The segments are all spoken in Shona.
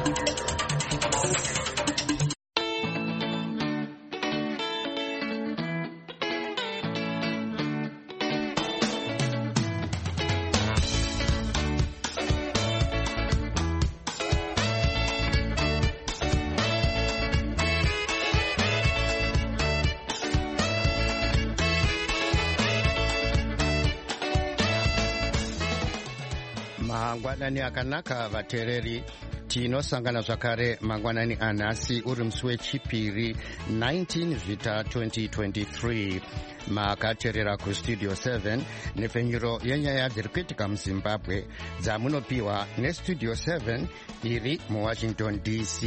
Mangwanani akanaka vateereri, tinosangana zvakare mangwanani anhasi uri musi wechipiri 19 Vhita 2023. makateerera kustudio 7 nepfenyuro yenyaya dziri kuitika muzimbabwe dzamunopiwa nestudio 7 iri muwashington DC.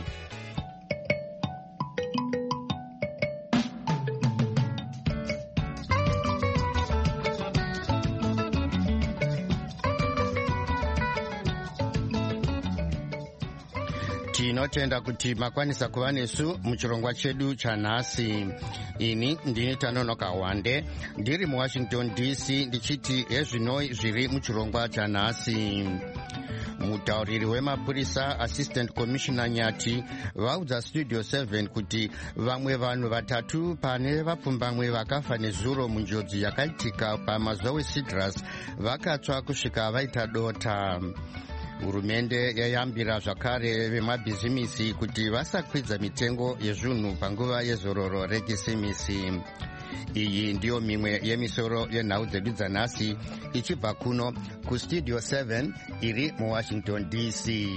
Tinotenda kuti makwanisa kuva nesu muchirongwa chedu chanhasi. Ini ndini Tanonoka Wande ndiri muwashington DC ndichiti hezvinoi zviri muchirongwa chanhasi. Mutauriri wemapurisa Assistant Commissioner Nyati vaudza Studio 7 kuti vamwe vanhu vatatu pane vapfumbamwe vakafa nezuro munjodzi yakaitika pamazowe Citrus vakatsva kusvika vaita dota. Hurumende yayambira zvakare vemabhizimisi kuti vasakwidza mitengo yezvinhu panguva yezororo rekisimisi. Iyi ndiyo mimwe yemisoro yenhau dzedu dzanhasi ichibva kuno kustudio 7 iri muwashington DC.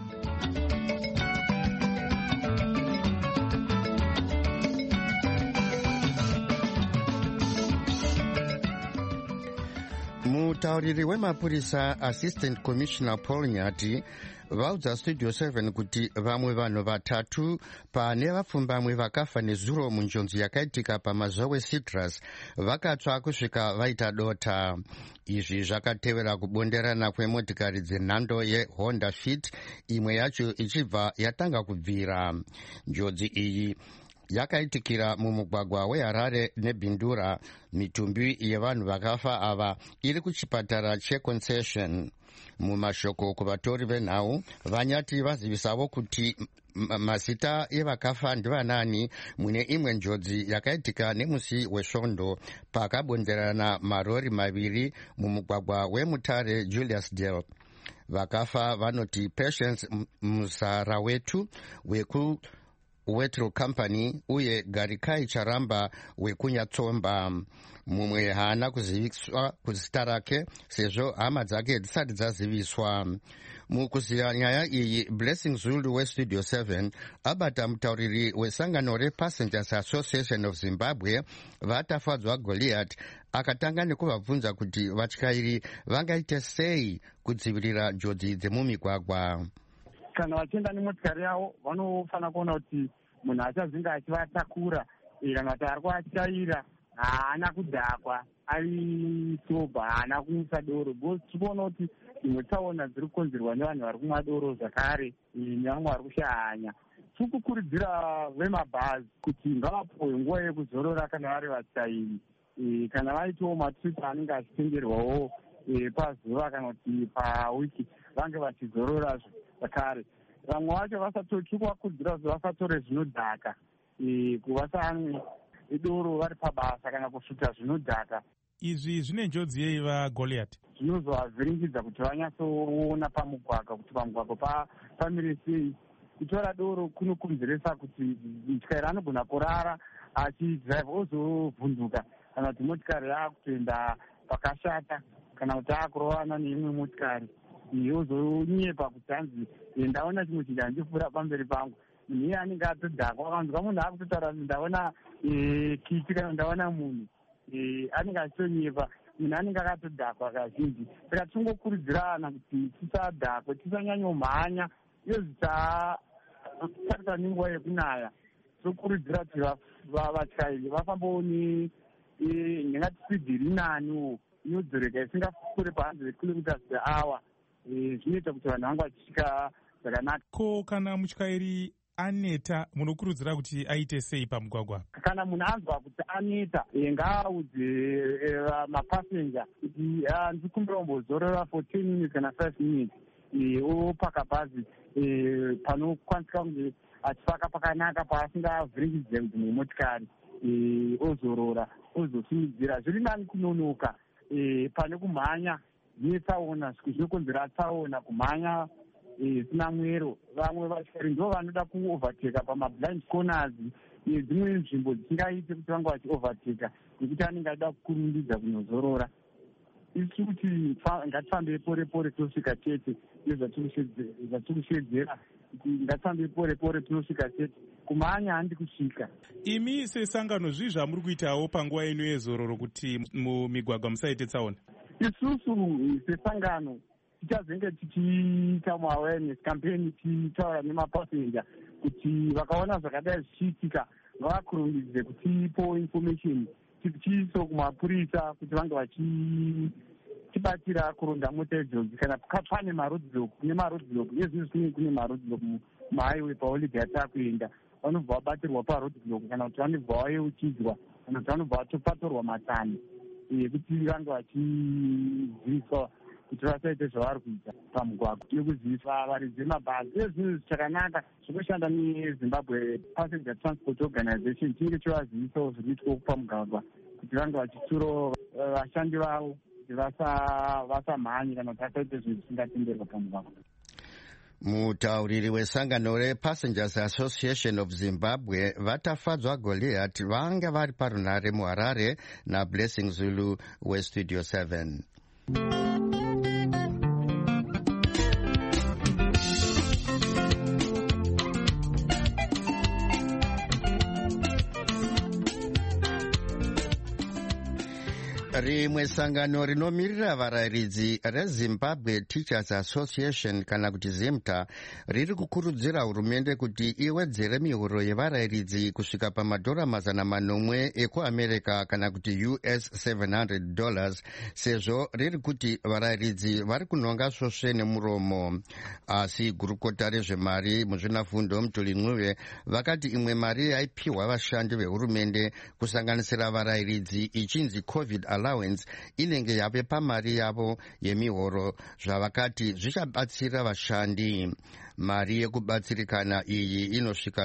Mutauriri wemapurisa Assistant Commissioner Paul Nyati vaudza Studio 7 kuti vamwe vanhu vatatu pane vapfumbamwe vakafa nezuro munjonzi yakaitika pamazowe Citrus vakatsva kusvika vaita dota. Izvi zvakatevera kubonderana kwemotikari dzenhando yeHonda Fit, imwe yacho ichibva yatanga kubvira. Njodzi iyi yakaitikira mumugwagwa weHarare neBindura. Mitumbi yevanhu vakafa ava iri kuchipatara cheConcession. Mumashoko kuvatori venhau, Vanyati vazivisawo kuti mazita evakafa ndivanani mune imwe njodzi yakaitika nemusi wesvondo pakabonzerana marori maviri mumugwagwa weMutare Julius Dale. Vakafa vanoti Patience Muzara wetu weku Wetro Company uye Garikai Charamba wekunyatsomba. Mumwe haana kuziviswa kuzita rake sezvo hama dzake dzisati dzaziviswa. Mukuziya nyaya iyi, Blessing Zulu weStudio 7 abata mutauriri wesangano rePassengers Association of Zimbabwe vatafadzwa Goliath akatanga nekuvabvunza kuti vatyairi vangaite sei kudzivirira njodzi dzemumigwagwa. Kana vachienda nemotikari yavo vanofanira kuona kuti munhu achazinga achivatakura kana kuti ari kuvatyaira haana kudhakwa ari soba, haana kumwisa doro. Tichiona kuti dzimwe tsaona dziri kukonzerwa nevanhu vari kumwa doro zvakare nevamwe vari kushanya. Tiri kukurudzira vemabhazi kuti ngavapuwe nguva yekuzorora kana vari vatyairi, kana vaitawo matripi anenge achitengerwawo pazuva kana kuti pawiki vange vachizorora zvakare. Vamwe vacho vasatochikuvakurudzira kuti vasatore zvinodhaka, kuvasamwe idoro vari pabasa kana kusvuta zvinodhaka. Izvi zvine njodzi yei vaGoliath? Zvinozovavhiringidza kuti vanyatsoona pamugwagwa kuti pamugwagwa pamire sei. Kutora doro kunokonzeresa kuti mutyairi anogona kurara achidhiraivha ozovhunduka, kana kuti motikari yaakutoenda pakashata, kana kuti aakurovana neimwe motikari ozonyepa kuti hanzi ndaona chimwe chinhu handifura pamberi pangu. Munhu iye anenge atodhakwa, vanzwa munhu akutotaura kuti ndaona kiti kana ndaona munhu anenge achitonyepa. Munhu anenge akatodhakwa kazhinji. Saka tingokurudzirana kuti tisadhakwe, tisanyanyomhanya iyo zvisatarisa nenguva yekunaya. Tokurudzira kuti vatyairi vafambawo nenyatisipidhi iri nani inodzoreka isingafure pa100 km per hour. Zvinoita kuti vanhu vangu vachisvika zvakanaka. Ko kana mutyairi aneta munokurudzira kuti aite sei pamugwagwa? Kana munhu anzwa kuti aneta ngaaudze mapasenja kuti ndikumbira kumbozorora for 10 minutes kana 5 minutes opaka bhazi panokwanisika kunge achipaka pakanaka paasingavhiringidze dzimwe motikari, ozorora ozosumudzira. Zviri nani kunonoka pane kumhanya netsaona, zvinokonzera tsaona, kumhanya zvisina mwero. Vamwe vatyairi ndo vanoda kuovateka pamablind corners dzimwe nzvimbo dzisingaite kuti vange vachiovateka nekuti anenge achida kukurumidza kunozorora. Isi kuti ngatifambe pore pore tosvika chete, nezvatikushedzera kuti ngatifambe pore pore tosvika chete. Kumhanya handi kusvika. Imi sesangano zvii zvamuri kuitawo panguva ino yezororo kuti mumigwagwa musaite tsaona? Isusu sesangano tichazenge tichiita maawareness campaign, tichitaura nemapasenja kuti vakaona zvakadai zvichiitika ngavakurumidze kutipo information, tichiiso kumapurisa kuti vange vachitibatira kuronda mota idzodzo. Kana pane maroadblock, kune maroadblock nezvino kune maroadblock muhighway paholiday atakuenda, vanobva vabatirwa paroadblock kana kuti vanobva vayeuchidzwa kana kuti vanobva vatopatorwa matsani ekuti vange vachiziviswa kuti vasaite zvavari kuita pamugwagwa, nekuzivisa varidzi vemabhazi. Zvinhu zvichakanaka zvinoshanda neZimbabwe Passenger Transport Organization, chinenge chivazivisawo zvinoitwa pamugwagwa kuti vange vachitsurawo vashandi vavo kuti vasamhanye kana kuti vasaite zvinhu zvisingatenderwa pamugwagwa. Mutauriri wesangano rePassengers Association of Zimbabwe vatafadzwa Goliath vanga vari parunare muHarare naBlessing Zulu weStudio 7. Rimwe sangano rinomirira varayiridzi reZimbabwe Teachers Association kana kuti ZIMTA riri kukurudzira hurumende kuti iwedzere mihoro yevarayiridzi kusvika pamadhora $500 ekuAmerica kana kuti US $700, sezvo riri kuti varayiridzi vari kunhonga svosve nemuromo. Asi gurukota rezvemari muzvinafundo Mutuli Ncube vakati imwe mari yaipiwa vashandi vehurumende kusanganisira varayiridzi ichinzi COVID allowance inenge yave pamari yavo yemihoro, zvavakati zvichabatsira vashandi. Mari yekubatsirikana iyi inosvika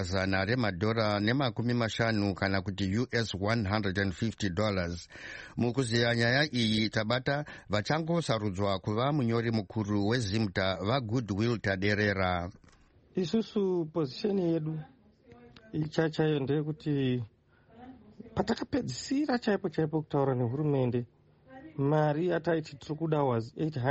$150 kana kuti US $150. Mukuziya nyaya iyi tabata vachangosarudzwa kuva munyori mukuru weZIMTA vaGoodwill Taderera. Isusu position yedu ichachayo ndeyekuti patakapedzisira chaipo kutaura nehurumende, mari yataiti tiri kuda was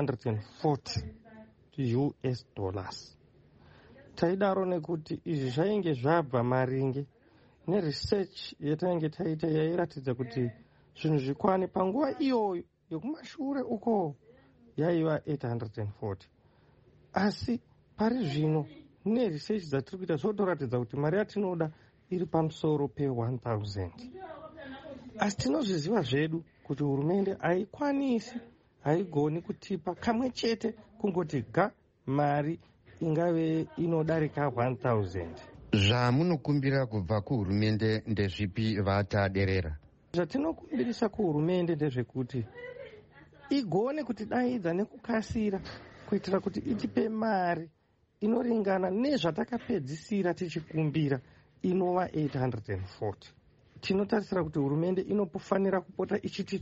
$840. Taidaro nekuti izvi zvainge zvabva maringe neresearch yatainge taita yairatidza kuti zvinhu zvikwane panguva iyoyo yekumashure uko yaiva $840. Asi pari zvino neresearch dzatiri kuita zvotoratidza kuti mari yatinoda iri pamusoro pe$1,000. Asi tinozviziva zvedu kuti hurumende haikwanisi, haigoni kutipa kamwe chete kungoti mari ingave inodarika $1,000. Zvamunokumbira kubva kuhurumende ndezvipi Taderera? Zvatinokumbirisa kuhurumende ndezvekuti igone kutidaidza nekukasira kuitira kuti itipe mari inoringana nezvatakapedzisira tichikumbira inova $840. Tinotarisira kuti hurumende inofanira kupota ichiti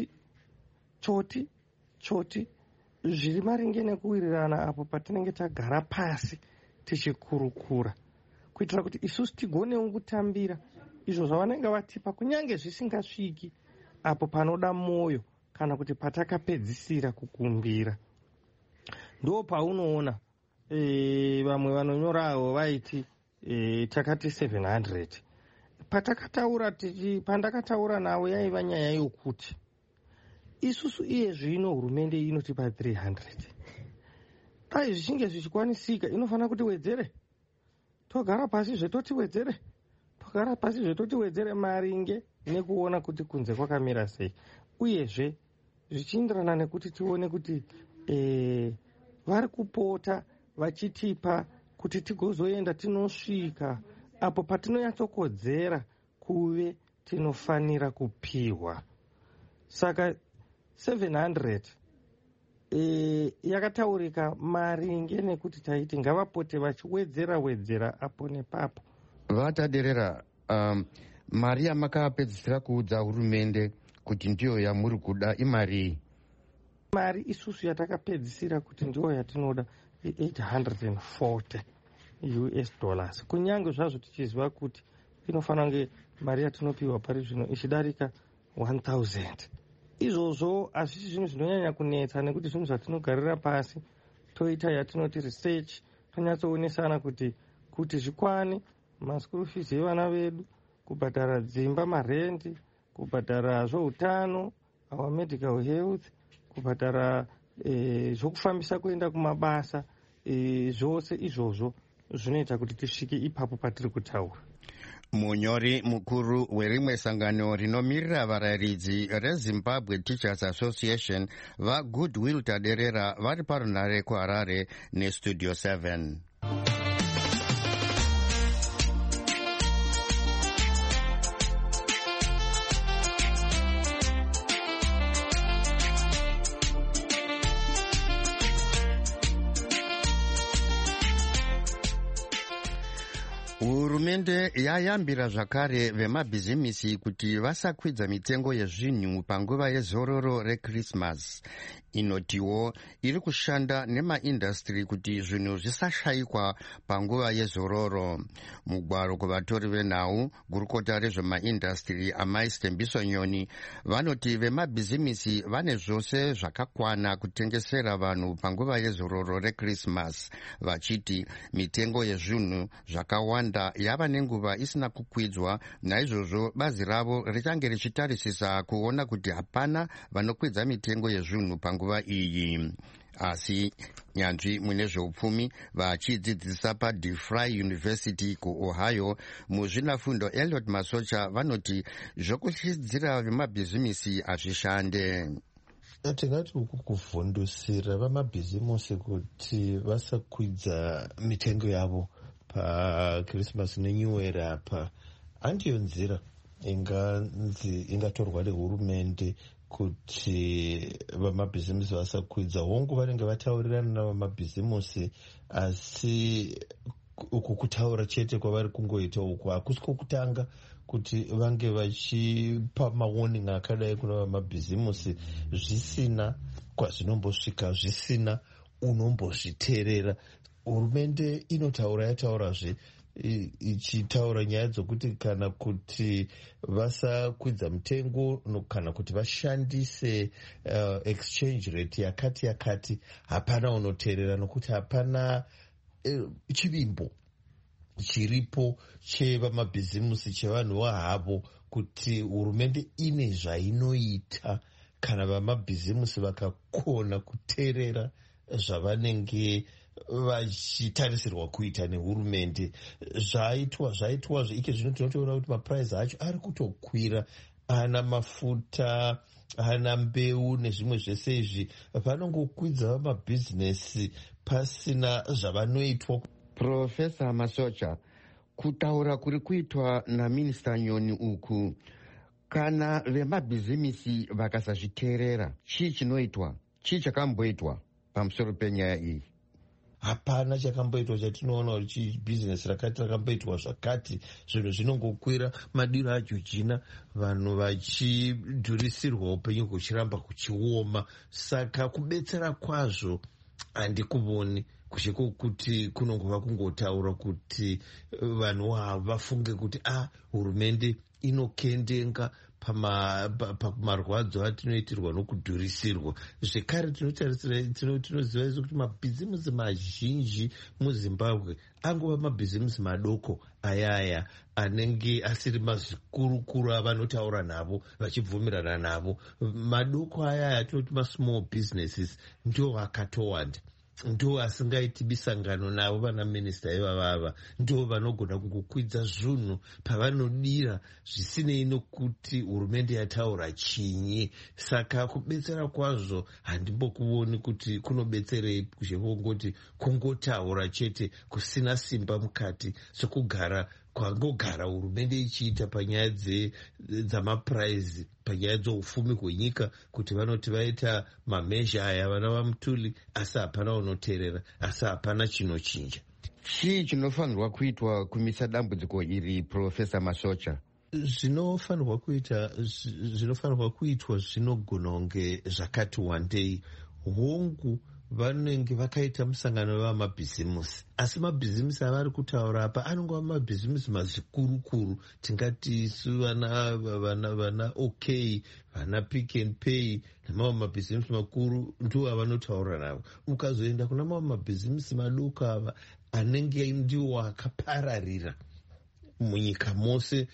choti zviri maringe nekuwirirana apo patinenge tagara pasi tichikurukura, kuitira kuti isusu tigonewo kutambira izvo zvavanenge vatipa kunyange zvisingasviki apo panoda moyo kana kuti patakapedzisira kukumbira. Ndo paunoona vamwe vanonyorawo vaiti takati 700. Pandakataura navo yaiva nyaya yokuti isusu iye zvino hurumende inotipa 300. Dai zvichinge zvichikwanisika inofanira kuti wedzere, togara pasi zvetotiwedzere maringe nekuona kuti kunze kwakamira sei, uyezve zvichienderana nekuti tione kuti vari kupota vachitipa kuti tigozoenda tinosvika apo patinonyatsokodzera kuve tinofanira kupiwa. Saka 700 yakataurika maringe nekuti taiti ngavapote vachiwedzera apo nepapo. Vataderera, mari yamakapedzisira kuudza hurumende kuti ndiyo yamuri kuda imari? Mari isusu yatakapedzisira kuti ndiyo yatinoda $840 kunyange zvazvo tichiziva kuti inofanira kunge mari yatinopiwa pari zvino ichidarika 1000. Izvozvo hazvisi zvinhu zvinonyanya kunetsa nekuti zvinhu zvatinogarira pasi toita yatinoti research, tonyatsoonesana kuti zvikwane maschool fees evana vedu, kubhadhara dzimba, marendi, kubhadhara zveutano, our medical health, kubhadhara zvokufambisa kuenda kumabasa, zvose izvozvo zvinoita kuti tisvike ipapo patiri kutaura. Munyori mukuru werimwe sangano rinomirira varayiridzi reZimbabwe Teachers Association vaGoodwill Taderera vari parunare kuHarare neStudio 7. Hurumende yayambira zvakare vemabhizimisi kuti vasakwidza mitengo yezvinhu panguva yezororo reChristmas. Inotiwo iri kushanda nemaindastri kuti zvinhu zvisashayikwa panguva yezororo. Mugwaro kuvatori venhau, gurukota rezvemaindastri Amai Stembiso Nyoni vanoti vemabhizimisi vane zvose zvakakwana kutengesera vanhu panguva yezororo reChristmas, vachiti mitengo yezvinhu zvakawanda yava nenguva isina kukwidzwa, naizvozvo bazi ravo richange richitarisisa kuona kuti hapana vanokwidza mitengo yezvinhu panguva iyi. Asi nyanzvi mune zveupfumi vachidzidzisa paDeFry University kuOhio muzvinafundo Elliot Masocha vanoti zvokushidzira vemabhizimisi hazvishande. Tingati uku kuvhundusira vamabhizimusi kuti vasakwidza mitengo yavo paChristmas neNew Year apa handiyo nzira ingatorwa nehurumende kuti vamabhizimusi vasakwidza. Hongu vanenge vataurirana navamabhizimusi, asi uku kutaura chete kwavari kungoita uku hakusi kwokutanga kuti vange vachipa mawarning akadai kuna vamabhizimusi zvisina kwazvinombosvika, zvisina unombozviteerera. Hurumende inotaura yataurazve ichitaura nyaya dzokuti kana kuti vasakwidza mutengo kana kuti vashandise exchange rate yakati hapana unoteerera, nokuti hapana chivimbo chiripo chevamabhizimusi chevanhu havo kuti hurumende ine zvainoita kana vamabhizimusi vakakona kuteerera zvavanenge vachitarisirwa kuita nehurumende. Zvaitwa ike zvino tinotoona kuti mapuraizi acho ari kutokwira, ana mafuta, ana mbeu nezvimwe zvese izvi vanongokwidza vamabhizinesi pasina zvavanoitwa. Profesa Masocha, kutaura kuri kuitwa naMinista Nyoni uku, kana vemabhizimisi vakasazviteerera, chii chinoitwa? Chii chakamboitwa pamusoro penyaya iyi? Hapana chakamboitwa chatinoona kuti bhizinesi rakati rakamboitwa zvakati. Zvinhu zvinongokwira, madiro ajojina, vanhu vachidhurisirwa upenyu kuchiramba kuchioma. Saka kubetsera kwazvo handikuvoni, kusheko kuti kunongova kungotaura kuti vanhu vafunge kuti hurumende inokendenga pamarwadzo atinoitirwa nokudhurisirwa. Zvekare tinoziva isu kuti mabhizimusi mazhinji muZimbabwe angova mabhizimusi madoko ayaya anenge asiri mazvikurukuru avanotaura navo vachibvumirana navo. Madoko ayaya atinoti masmall businesses ndo akatowanda, ndo asingaiti bisangano navo vana minista ivavava, ndo vanogona kungokwidza zvinhu pavanodira zvisinei nokuti hurumende yataura chinyi. Saka kubetsera kwazvo handimbokuoni kuti kunobetserei, kushekongoti kungotaura chete kusina simba mukati, sokugara kwangogara hurumende ichiita panyaya dzamapuraizi, panyaya dzeufumi hwenyika, kuti vanoti vaita mamezha aya vana vamutuli, asi hapana unoteerera, asi hapana chinochinja. Chii chinofanirwa kuitwa kumisa dambudziko iri, Profesa Masocha? Zvinofanirwa kuitwa zvinogona kunge zvakati wandei. Hongu vanenge vakaita musangano wamabhizimusi, asi mabhizimusi avari kutaura apa anongova mabhizimusi mazvikurukuru, tingati su vana OK, vana Pick and Pay namamwe mabhizimusi makuru ndo avanotaura navo. Ukazoenda kuna mamwe mabhizimusi madoko ava anenge ndiwo akapararira munyika mose,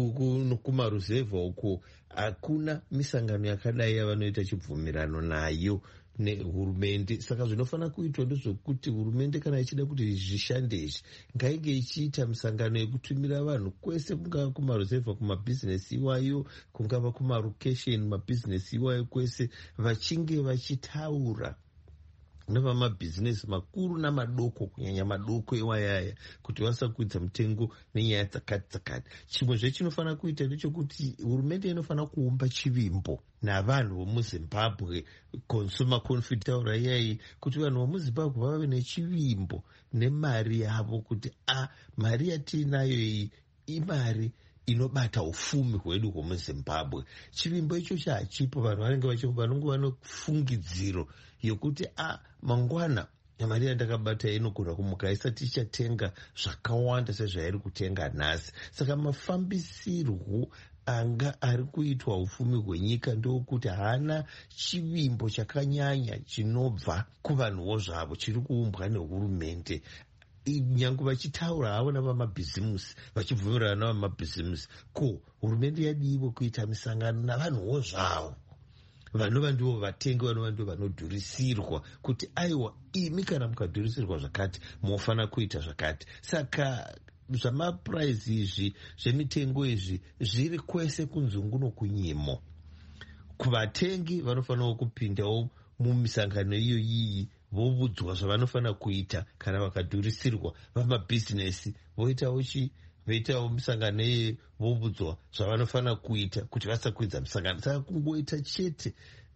kumaruzevha uko hakuna misangano yakadai yavanoita chibvumirano nayo nehurumende. Saka zvinofanira kuitwa ndezvokuti hurumende kana ichida kuti zvishande izvi, ngainge ichiita misangano yekutumira vanhu kwese, kungava kumaruzevha, kumabhizinesi iwayo, kungava kumarokesheni, mabhizinesi iwayo kwese, vachinge vachitaura nevamabhizinesi makuru namadoko, kunyanya madoko iwayaya, kuti vasakwidza mutengo nenyaya dzakati. Chimwe zvechinofanira kuita ndechekuti hurumende inofanira kuumba chivimbo navanhu vomuzimbabwe, consumer confidence taura iyai, kuti vanhu vomuzimbabwe vave nechivimbo nemari yavo, kuti mari yatiinayo iyi imari inobata ufumi hwedu hwemuzimbabwe. Chivimbo ichocho hachipo. Vanhu vanenge vane fungidziro yokuti mangwana mari yandakabata inogona kumuka isati ichatenga zvakawanda sezvairi kutenga nhasi. Saka mafambisirwo anga ari kuitwa ufumi hwenyika ndokuti haana chivimbo chakanyanya chinobva kuvanhuwo zvavo, chiri kuumbwa nehurumende. Nyange vachitaura havo navamabhizimusi, vachibvumirana navamabhizimusi, ko hurumende yadiwo kuita misangano navanhuwo zvavo, vanova ndivo vatengi, vanova ndivo vanodhurisirwa, kuti aiwa imi kana mukadhurisirwa zvakati munofanira kuita zvakati. Saka zvamapuraizi izvi, zvemitengo izvi, zviri kwese kunzungu nokunyimo. Kuvatengi vanofanira kupindawo mumisangano iyoyi, vobudzwa zvavanofanira kuita kana vakadhurisirwa. Vamabhizinesi voitawo misangano iyi, vobudzwa zvavanofanira kuita kuti vasakwidza misangano. Saka kungoita chete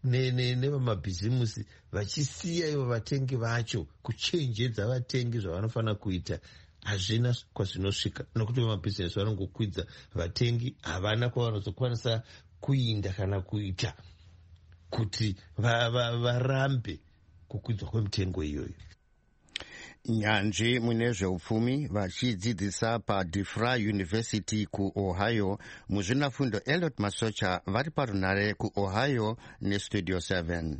nevamabhizimusi vachisiya ivo vatengi vacho, kuchenjedza vatengi zvavanofanira kuita, hazvina kwazvinosvika, nokuti vamabhizinesi vanongokwidza, vatengi havana kwavanozokwanisa kuinda kana kuita kuti varambe kukwidzwa kwemitengo iyoyo. Nyanzvi mune zveupfumi vachidzidzisa paDeFry University kuOhio, muzvinafundo Elliot Masocha vari parunare kuOhio neStudio 7.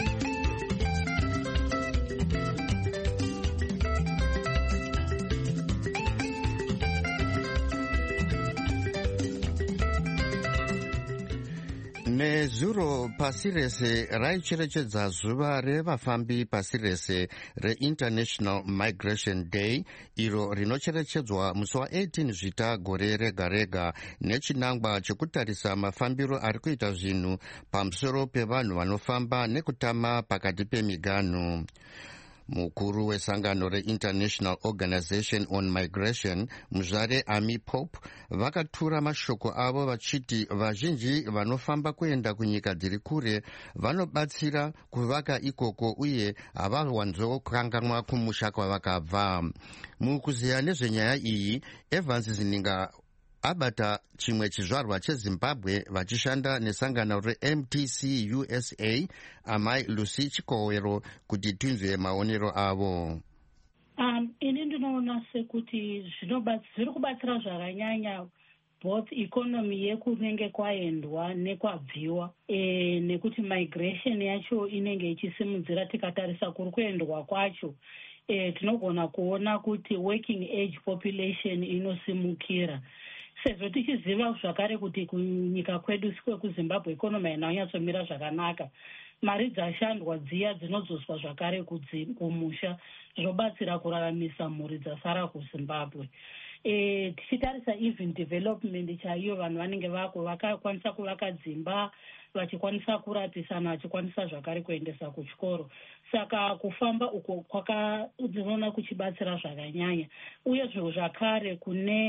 Nezuro pasi rese raicherechedza zuva revafambi pasi rese reInternational Migration Day, iro rinocherechedzwa musi wa18 Zvita gore rega rega, nechinangwa chekutarisa mafambiro ari kuita zvinhu pamusoro pevanhu vanofamba nekutama pakati pemiganhu. Mukuru wesangano reInternational Organization on Migration, Muzvare Amy Pope, vakatura mashoko avo vachiti vazhinji vanofamba kuenda kunyika dziri kure vanobatsira kuvaka ikoko uye havawanzokanganwa kumusha kwavakabva. Mukuziya nezvenyaya iyi, Evans Zininga abata chimwe chizvarwa cheZimbabwe vachishanda nesangano reMTC USA, amai Lucy Chikowero, kuti tinzwe maonero avo. Ini ndinoona sekuti zviri kubatsira zvakanyanya both economy yekunenge kwaendwa nekwabviwa, nekuti migration yacho inenge ichisimudzira. Tikatarisa kuri kuendwa kwacho, tinogona kuona kuti working age population inosimukira. Sezvo tichiziva zvakare kuti kunyika kwedu kwekuZimbabwe ikonomi hainonyatsomira zvakanaka, mari dzashandwa dziya dzinozoswa zvakare kumusha, zvobatsira kuraramisa mhuri dzasara kuZimbabwe. Tichitarisa even development chaiyo, vanhu vanenge vakakwanisa kuvaka dzimba, vachikwanisa kurapisana, vachikwanisa zvakare kuendesa kuchikoro. Saka kufamba uko dzinoona kuchibatsira zvakanyanya, uye zvakare kune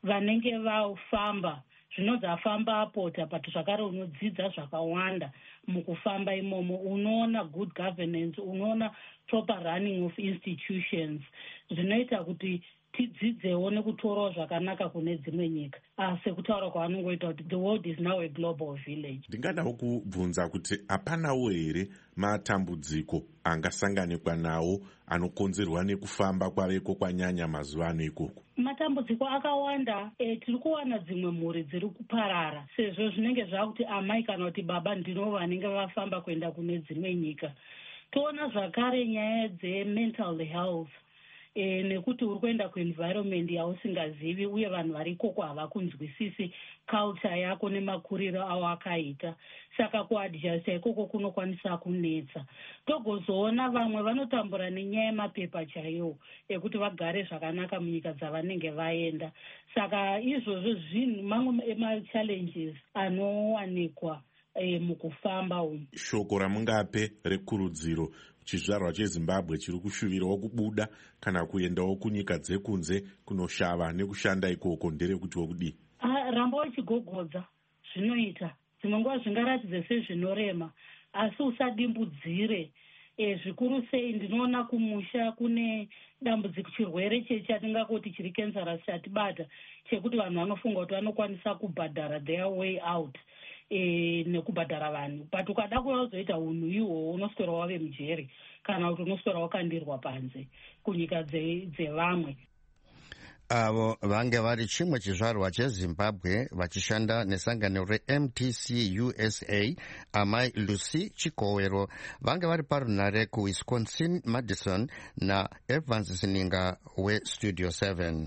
vanenge vafamba zvinonzi afamba apota, but zvakare unodzidza zvakawanda mukufamba imomo. Unoona good governance, unoona proper running of institutions, zvinoita kuti tidzidzewo nekutorawo zvakanaka kune dzimwe nyika, sekutaura kwavanongoita kuti the world is now a global village. Ndingadawo kubvunza kuti hapanawo here matambudziko angasanganikwa nawo anokonzerwa nekufamba kwaveko kwanyanya mazuva ano ikoko? Matambudziko akawanda. Tiri kuwana dzimwe mhuri dziri kuparara sezvo zvinenge zvakuti amai kana kuti baba ndino vanenge vafamba kuenda kune dzimwe nyika. Toona zvakare nyaya dzemental health, nekuti uri kuenda kuenvironment yausingazivi uye vanhu vari ikoko havakunzwisisi culture yako nemakuriro avo akaita, saka kuadjusta ikoko kunokwanisa kunetsa. Togozoona vamwe vanotambura nenyaya yemapepa chaiwo ekuti vagare zvakanaka munyika dzavanenge vaenda. Saka izvozvo zvinhu mamwe emachallenges anowanikwa mukufamba umu. Shoko ramungape rekurudziro chizvarwa cheZimbabwe chiri kushuvirawo kubuda kana kuendawo kunyika dzekunze kunoshava nekushanda ikoko nderekutiwo kudii? Ramba uchigogodza zvinoita. Dzimwe nguva zvingaratidze sezvinorema, asi usadimbudzire. Zvikuru sei ndinoona kumusha kune dambudziko chirwere chatingakoti chiri cancerous chatibata, chekuti vanhu vanofunga kuti vanokwanisa kubhadhara their way out nekubhadhara vanhu, but ukada kuzoita unhu ihwohwo unoswera wave mujeri kana kuti unoswera wakandirwa panze kunyika dzevamwe. Avo vange vari chimwe chizvarwa cheZimbabwe vachishanda nesangano reMTC USA, amai Lucy Chikowero vange vari parunare kuWisconsin Madison naEvans Sininga weStudio 7.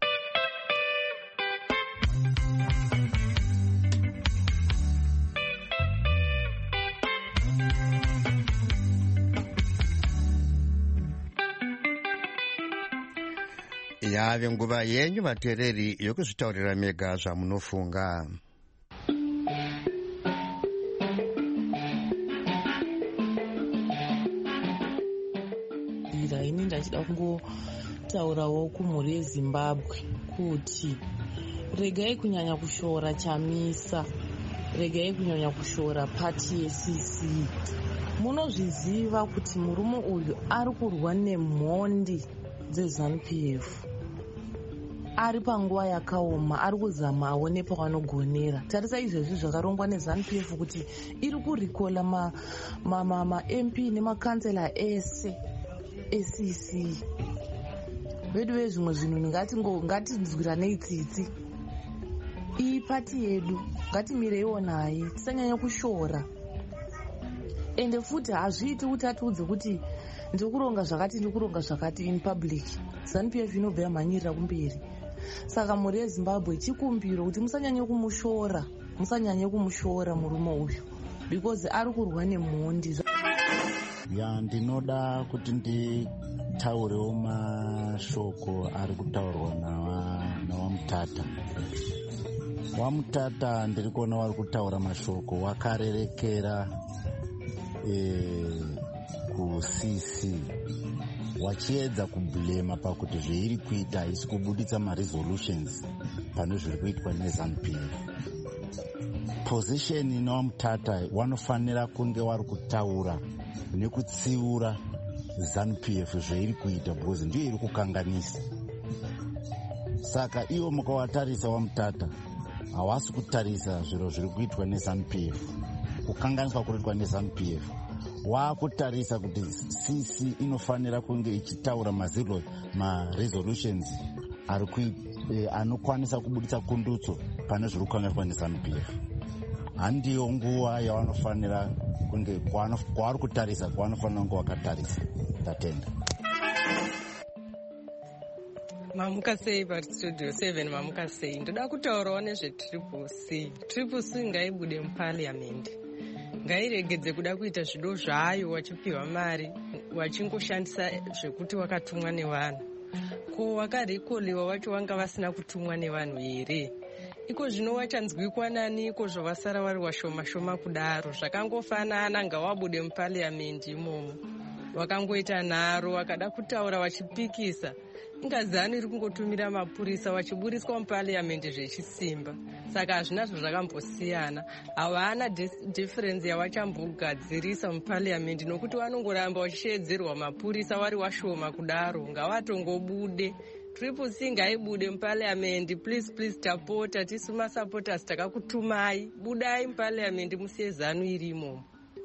Yave nguva yenyu vateereri yokuzvitaurira mega zvamunofunga. Ini ndachida kungotaurawo kumhuri yeZimbabwe kuti regai kunyanya kushora chamisa, regai kunyanya kushora pati yeCC. Munozviziva kuti murume uyu ari kurwa nemhondi dzeZANU-PF, ari panguva yakaoma, ari kuzama aone pawanogonera. Tarisa izvezvi zvakarongwa neZANU-PF kuti iri kurikola ma-MP nemakansela ese eCC. Vedu vezvimwe zvinhu ngatinzwiranei tsitsi. Iyi pati yedu ngatimireiwo naye, tisanyanya kushora. Ende futi hazviiti kuti atiudze kuti ndikuronga zvakati in public. ZANU-PF inobva yamhanyirira kumberi. Saka mhuri yeZimbabwe chikumbiro kuti musanyanye kumushora murume uyu because ari kurwa nemhondi. Ndinoda kuti nditaurewo mashoko ari kutaurwa naWamutata. Wamutata ndiri kuona wari kutaura mashoko wakarerekera kuCC, wachiedza kublema pakuti zveiri kuita haisi kubuditsa maresolutions pane zviri kuitwa neZANU-PF. Position inoWamutata wanofanira kunge wari kutaura nekutsiura ZANU-PF zveiri kuita because ndiyo iri kukanganisa. Saka iwo mukawatarisa Wamutata hawasi kutarisa zviro zviri kuitwa neZANU-PF, kukanganiswa kuritwa neZANU-PF. Waakutarisa kuti CC inofanira kunge ichitaura maresolutions anokwanisa kubuditsa kundutso pane zviri kukanganiswa neZANU-PF. Handiyo nguva yavanofanira kunge kwavari kutarisa, kwavanofanira kunge wakatarisa. Ndatenda. Mamuka sei paStudio 7? Mamuka sei? Ndoda kutaurawo nezveTriple-C. Triple-C ngaibude muParliament, ngairegedze kuda kuita zvido zvayo wachipiwa mari, wachingoshandisa zvekuti wakatumwa nevanhu. Ko wakarikoliwa wacho wanga vasina kutumwa nevanhu here? Iko zvino wachanzwikwa nani iko zvavasara vari washoma shoma kudaro? Zvakangofanana ngawabude muParliament imomo wakangoita nharo wakada kutaura wachipikisa ingazani iri kungotumira mapurisa vachiburiswa mupariamendi zvechisimba. Saka hazvinazvo zvakambosiyana. Havana difference yavachambogadzirisa mupariamendi nokuti vanongoramba vachishedzerwa mapurisa vari washoma kudaro. Ngavatongobude. Triple C ngaibude mupariamendi. Please tapota tisu masupporters takakutumai. Budai mupariamendi musiye ZANU irimo.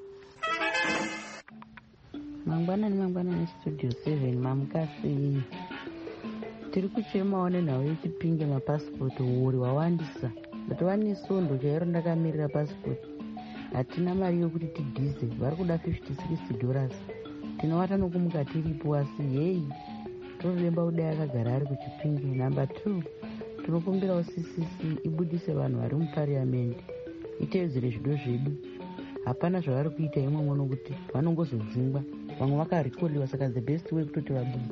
Mangwanani Studio 7 mamukasi. Tiri kuchemawo nenhau yeChipinge mapasipoti uri wawandisa. Ndatova nesondo chairo ndakamirira pasipoti. Hatina mari yokuti tidhize, vari kuda $56. Tinowata nokumuka tiripo asi heyi. Tonoremba kudai akagara ari kuChipinge. Number 2, tinokumbirawo CCC ibudise vanhu vari mupariamendi. Itedzere zvido zvedu. Hapana zvavari kuita imwe nokuti vanongozodzingwa. Vamwe vakarekodiwa saka the best way kutoti vabude.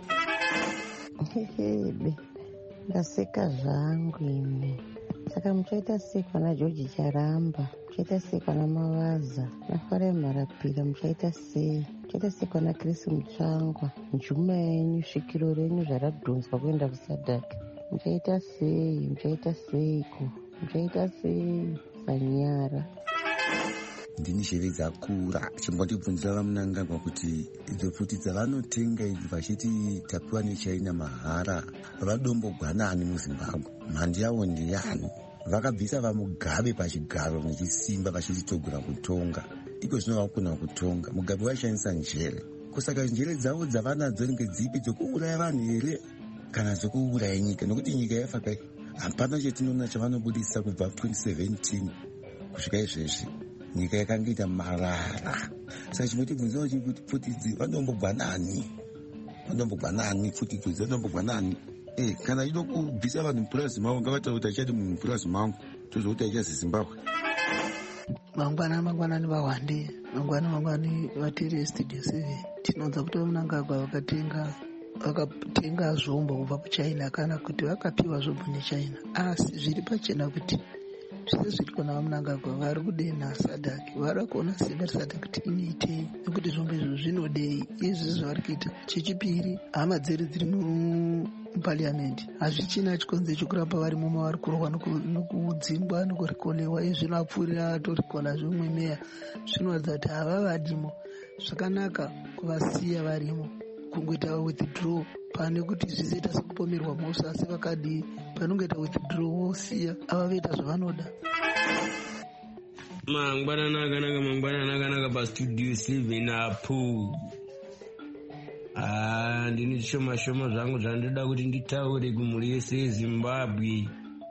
Hebe, ndaseka zvangu ine. Saka muchaita sei kana George Charamba, muchaita sei kana Mavaza, naFarai Mharapira, muchaita sei? Muchaita sei kana Chris Mutsvangwa, njuma yenyu, svikiro renyu zvaradhonzwa kuenda kuSadaka. Muchaita seiko? Muchaita sei? Sanyara. Ndini sheve dzakura chimbotibvunzira vamunangagwa kuti idzo futi dzavanotenga idzi vachiti tapiwa neChina mahara vadombogwanani muZimbabwe. Mhandi yavo ndiyani? Vakabvisa vaMugabe pachigaro nechisimba vachititogura kutonga. Iko zvino vakugona kutonga. Mugabe waishandisa njere. Kusaka njere dzavo dzavanadzo ngedzipi dzokuuraya vanhu here kana dzokuuraya nyika? Nokuti nyika yafa kai. Hapana chetinoona chavanobudisa kubva 2017 kusvika izvezvi. Nyika yakangoita marara. Saka chimotibvunzawo chikuti pfutidzi vanombogwanani futi idzi vanombogwanani. Kana ido kubvisa vanhu mupurazi mavo ngavataura kuti achati munhu mupurazi mangu tozokuti achazi Zimbabwe. Mangwanani vawande, mangwanani vatiri Studio 7. Tinonza kuti vamunangagwa vakatenga zvombo kubva kuChina kana kuti vakapiwa zvombo neChina. Asi zviri pachena kuti zvese zviri kuona vamunangagwa vari kudenha Sadaka. Vari kuona simba Sadaka kuti inoitei nekuti zvombo izvo zvinodei. Izvi zvavari kuita. Chechipiri, hama dziri dziri mupariamendi hazvichina chikonzero chokuramba vari mumo vari kurwa nokudzingwa nokurikolewa. Izvi zvinopfuurira torikona zvimwe meya zvinoratidza kuti hava vadimo. Zvakanaka kuvasiya varimo kungoita withdraw pane kuti zvizoita sekupomerwa mhosva asi vakadii panongoita withdraw wosiya ava voita zvavanoda. Mangwanani akanaka paStudio 7 apo. Ndini zvishoma zvangu zvandoda kuti nditaure kumhuri yese yeZimbabwe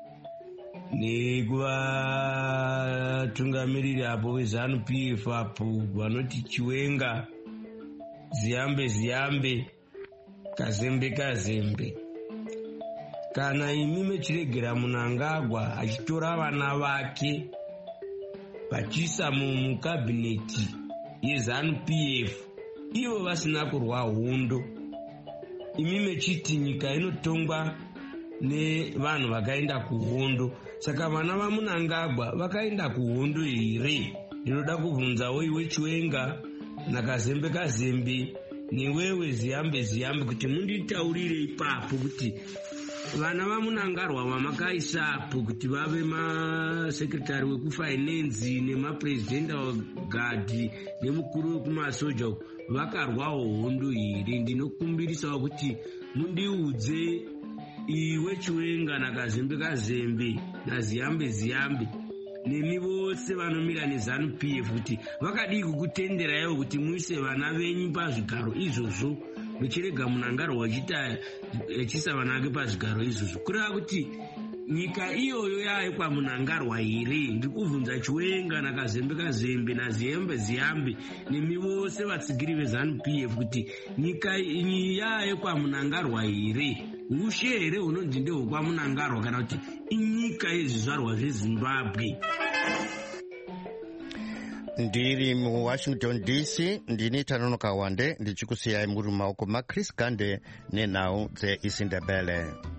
nekuvatungamiriri apo veZANU-PF apo vanoti Chiwenga, Ziyambe, Kazembe. Kana imi mechiregera Mnangagwa achitora vana vake vachiisa mukabineti yeZANU-PF ivo vasina kurwa hondo, imi mechiti nyika inotongwa nevanhu vakaenda kuhondo. Saka vana vaMnangagwa vakaenda kuhondo here? Ndinoda kubvunzawo iwe Chiwenga naKazembe newewe Ziyambe kuti munditaurire ipapo kuti vana vaMnangagwa vamakaisapo kuti vave masekretari wekufinance nemapresidenda wagadhi nemukuru wekumasoja vakarwawo hondo here? Ndinokumbirisawo kuti mundiudze iwe Chiwenga naKazembe naZiyambe nemi vose vanomira neZANU-PF kuti vakadii kukutenderayo kuti muise vana venyu pazvigaro izvozvo muchirega Mnangagwa achiisa vana vake pazvigaro izvozvo. Kureva kuti nyika iyoyo yaye kwaMnangagwa here? Ndiri kubvunza Chiwenga naKazembe naZiyambe nemi vose vatsigiri veZANU-PF kuti nyika yaye kwaMnangagwa here? Ushe here hunonzi ndehwekwaMnangagwa kana kuti inyika yezvizvarwa zveZimbabwe? Ndiri muWashington DC, ndini Tanonoka Wande ndichikusiyai muri mumaoko maChris Gande nenhau dzeIsindebele.